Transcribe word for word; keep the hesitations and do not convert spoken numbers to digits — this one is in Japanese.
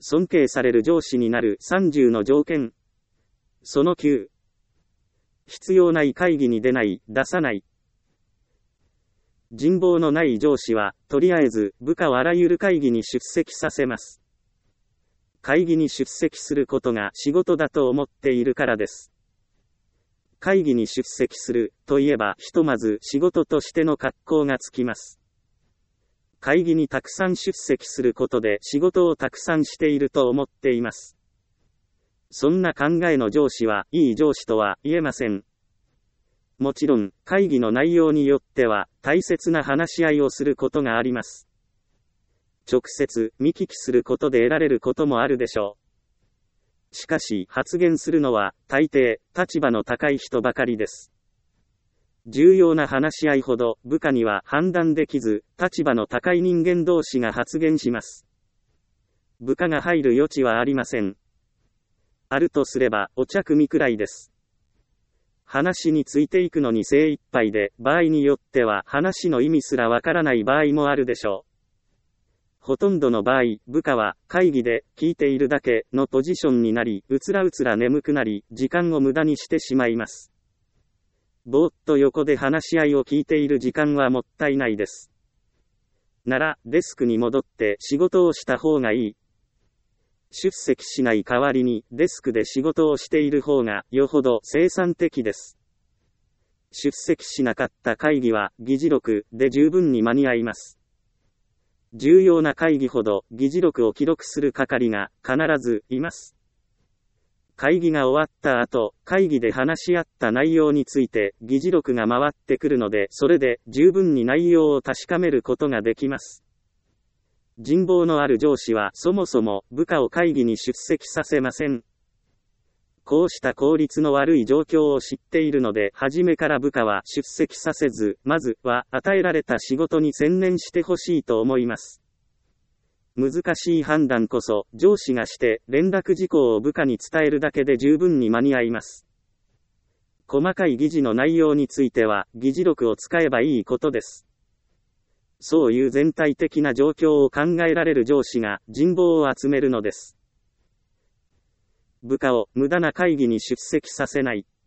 尊敬される上司になるさんじゅうの条件。そのきゅう。必要ない会議に出ない、出さない。人望のない上司は、とりあえず、部下をあらゆる会議に出席させます。会議に出席することが仕事だと思っているからです。会議に出席する、といえば、ひとまず仕事としての格好がつきます。会議にたくさん出席することで仕事をたくさんしていると思っています。そんな考えの上司はいい上司とは言えません。もちろん、会議の内容によっては、大切な話し合いをすることがあります。直接、見聞きすることで得られることもあるでしょう。しかし、発言するのは、大抵、立場の高い人ばかりです。重要な話し合いほど、部下には判断できず、立場の高い人間同士が発言します。部下が入る余地はありません。あるとすれば、お茶組くらいです。話についていくのに精一杯で、場合によっては話の意味すらわからない場合もあるでしょう。ほとんどの場合、部下は会議で聞いているだけのポジションになり、うつらうつら眠くなり、時間を無駄にしてしまいます。ぼーっと横で話し合いを聞いている時間はもったいないです。なら、デスクに戻って仕事をした方がいい。出席しない代わりにデスクで仕事をしている方がよほど生産的です。出席しなかった会議は議事録で十分に間に合います。重要な会議ほど議事録を記録する係が必ずいます。会議が終わった後、会議で話し合った内容について議事録が回ってくるので、それで十分に内容を確かめることができます。人望のある上司はそもそも部下を会議に出席させません。こうした効率の悪い状況を知っているので、初めから部下は出席させず、まずは与えられた仕事に専念してほしいと思います。難しい判断こそ上司がして連絡事項を部下に伝えるだけで十分に間に合います。細かい議事の内容については議事録を使えばいいことです。そういう全体的な状況を考えられる上司が人望を集めるのです。部下を無駄な会議に出席させない。